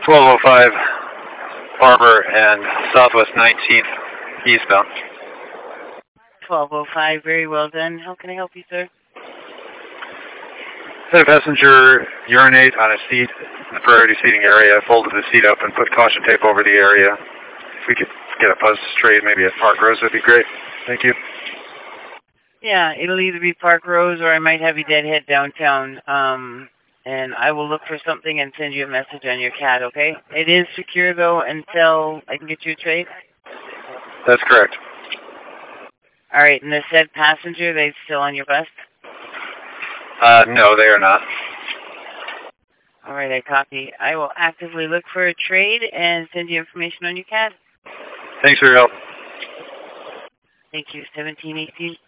1205 Harbor and Southwest 19th eastbound. 1205, very well done. How can I help you, sir? Had a passenger urinate on a seat in the priority seating area, folded the seat up and put caution tape over the area. If we could get a bus trade, maybe at Park Rose, that'd be great. Thank you. Yeah, it'll either be Park Rose or I might have you deadhead downtown. And I will look for something and send you a message on your CAD, okay? It is secure, though, until I can get you a trade? That's correct. All right, and the said passenger, they still on your bus? No, they are not. All right, I copy. I will actively look for a trade and send you information on your CAD. Thanks for your help. Thank you. 1718.